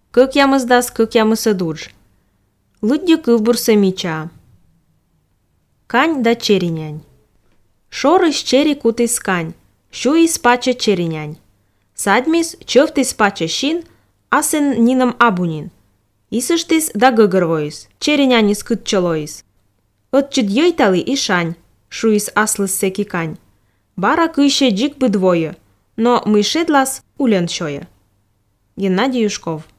Как ямыздас, как ямыса дурж. Лудья кывбурса мича. Кань да черенянь. Шор из чери кут из кань, шу из пача черенянь. Садмис чёв из пача щин, асен нинам абунин. Исыштис да гыгырвоис, черенянь из кыт чолоис. От чидьёйтали и шань, шу из аслыс секи кань. Бара кыще джик бы двое, но мышедлас улен шоя. Геннадий Юшков.